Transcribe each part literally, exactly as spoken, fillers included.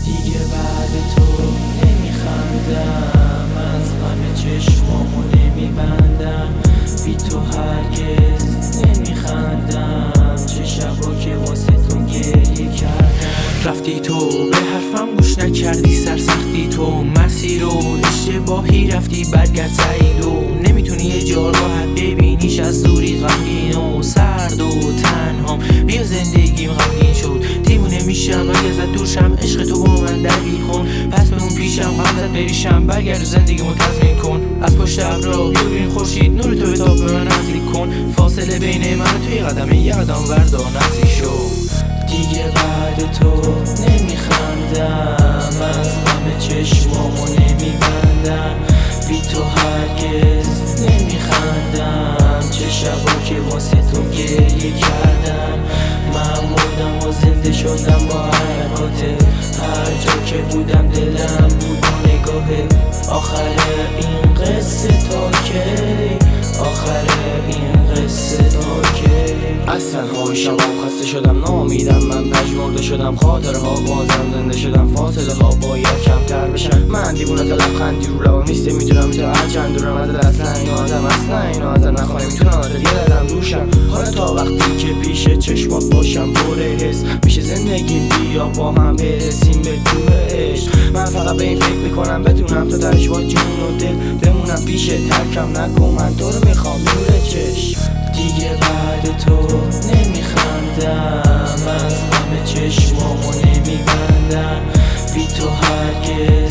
دیگه بعد تو نمیخندم، از غم چشمامو نمیبندم، بی تو هرگز نمیخندم، چه شبا که واسه تو گریه کردم. رفتی تو به حرفم گوش نکردی، سرسختی تو مسیر و اشتباهی رفتی، برگرد سعید و نمیتونی یه جا راحت ببینیش، از دوری غمگین و سرد و تنهام، بیا زندگیم غمگین شد دیوونه میشم، اگه ازت دورشم عشق تو با من درگیر کن، پس بمون پیشم غمزت بریشم، برگرد زندگیمو تضمین کن، از پشت ابرا بیا ببین خورشید نور تو بتاب به من نزدیک کن، فاصله بین من و توی قدمه یه قدم وردا نزدیک شو. دیگه بعد تو نمیخندم، از غم چشمامو نمیبندم، بی تو هرگز نمیخندم، چه شبا که واسه تو گریه کردم. من مردم و زنده شدم با حرکاته، هر جا که بودم دلم بود و نگاهه، آخر این قصه تا کی، آخر این قصه تا کی. از تنهایی شبم خسته شدم، نامیدم من پژمرده شدم، خاطره ها بازم زنده شدم، فاصله ها باید کمتر بشن، من دیوونه تا لبخندی رو لبم نیسته، میدونم تو هر چند دورم ازت، اصلا اینو ازم اصلا اینو ازت نخواهی، میتونم ازت یه ازم دوشم، حالا تا وقتی که پیش چشمات باشم پر حس میشه زندگیم، بیا با هم برسیم به کوه عشق، من فقط به این فکر میکنم بتونم تا درش با جون و دل بمونم پیش ترکم نکن، من تو رو میخوام نور چشم. دیگه بعد تو نمیخندم، از غم چشمامو نمیبندم، بی تو هرگز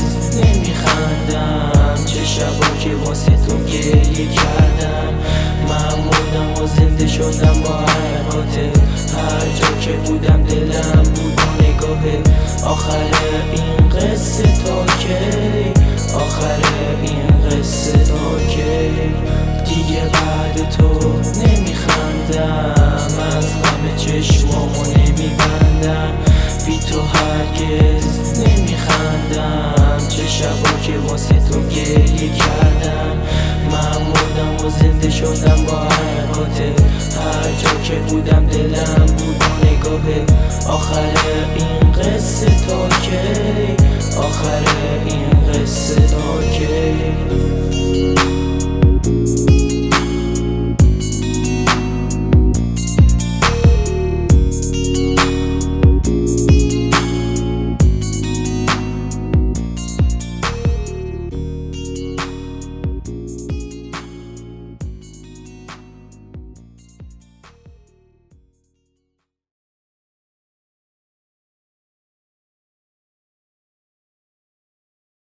نمیخندم، چه شبا که واسه تو گریه کردم. من مردم و زنده شدم با حرکاته، هر جا که بودم دلم بود و نگاهه، آخر این قصه تا کی، آخر این قصه تا کی. دیگه بعد تو نمیخندم، از غم چشمامو نمیبندم، بی تو هرگز نمیخندم، چه شبا که واسه تو گریه کردم. من مردم و زنده شدم با حرکاته، هر جا که بودم دلم بود و نگاهه، آخر این قصه تا کی، آخر این